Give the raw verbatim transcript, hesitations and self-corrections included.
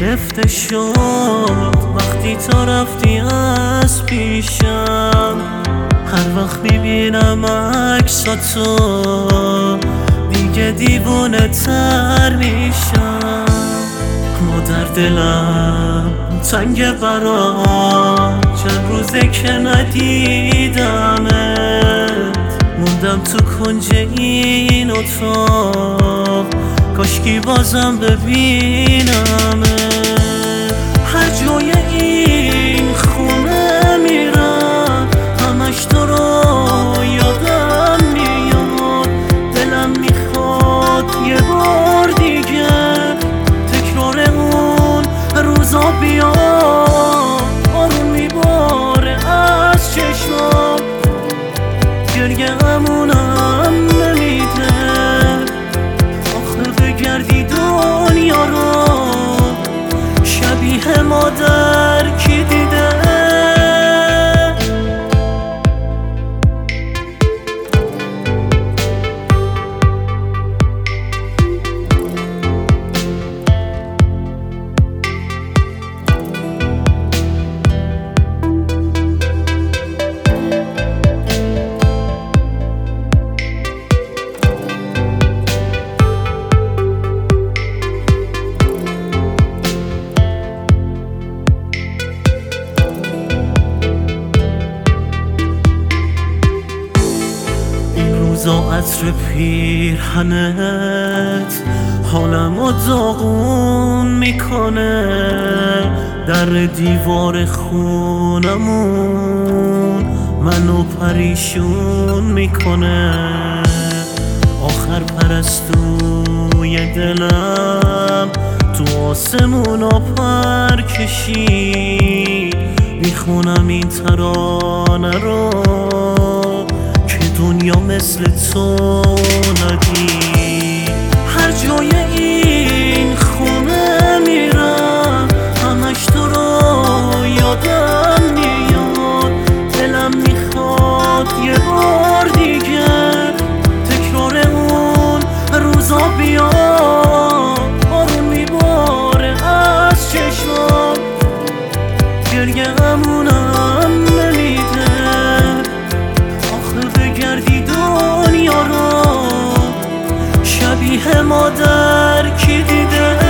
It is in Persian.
گرفته شد وقتی تو رفتی از پیشم. هر وقت میبینم عکساتو دیگه دیوونه تر میشم. ما در دلم تنگ برات، چند روزه که ندیدمت. موندم تو کنج این اتاق، کاشکی بازم ببینمت. هر جای این خونه میرم همش تو رو یادم میاد. دلم میخواد یه بار دیگه تکرار اون روزا بیاد. آروم میباره از چشمام، گریه همونم نمیده. آخه بگردی دنیا رو شبیه مادر کی دیده؟ روزا عطر پیرهنت حالمو داغون میکنه. در دیوار خونمون منو پریشون میکنه. آخر پرستوی دلم تو آسمونا پر کشید. میخونم این ترانه رو که دنیا مثل تو ندید. هر جای این خونه میرم همش تو رو یادم میاد. دلم میخواد یه بار دیگه تکرار اون روزا بیاد. آروم میباره از چشمام، گریه همونم نمیده. بگردی دنیا رو شبیه مادر کی دیده؟